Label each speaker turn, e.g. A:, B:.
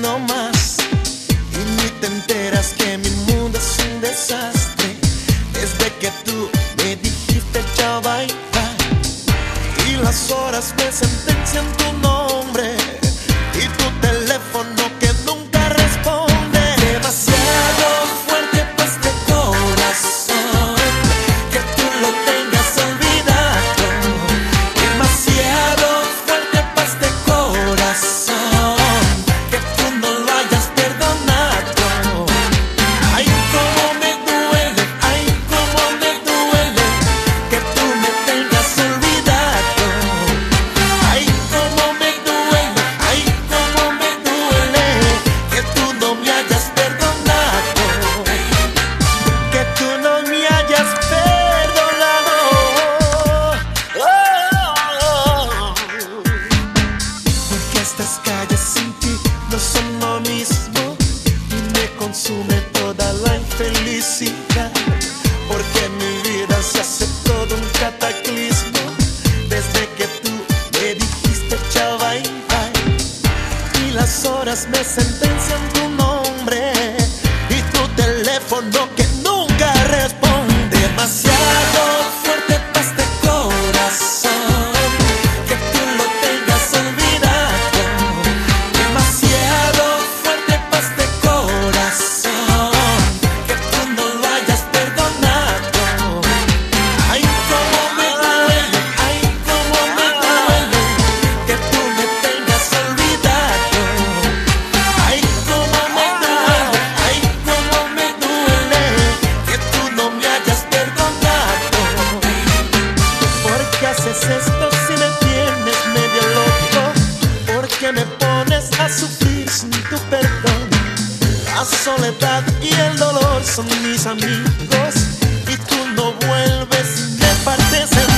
A: no más. Y ni te enteras que mi mundo es un desastre desde que tú me dijiste chao, bye, bye. Y las horas me sentencian tu nombre y tu teléfono que nunca responde. Demasiado fuerte pa' este corazón que tú lo tengas olvidado. Demasiado fuerte pa' este corazón que tú no lo hayas perdonado. Ay, cómo me duele, ay, cómo me duele que tú me tengas olvidado. Ay, cómo me duele, ay, cómo me duele que tú no me hayas perdonado. Que tú no me hayas perdonado. Oh. Porque estas calles sin ti no son lo mismo y me consume toda la infelicidad. Porque mi vida se hace todo un cataclismo desde que tú me dijiste chao, bye, bye. Y las horas me sentencian tu nombre y tu teléfono que nunca responde. Demasiado fuerte pa' este corazón que tú lo tengas olvidado. Demasiado fuerte pa' este corazón que tú no lo hayas perdonado. Ay, cómo me duele, ay, cómo me duele que tú me tengas olvidado. Ay, cómo me duele, ay, cómo me duele que tú no me hayas perdonado. ¿Por qué haces esto si me tienes medio loco? ¿Por qué me pones a sufrir sin tu perdón? La soledad y el dolor son mis amigos y tú no vuelves y me partes el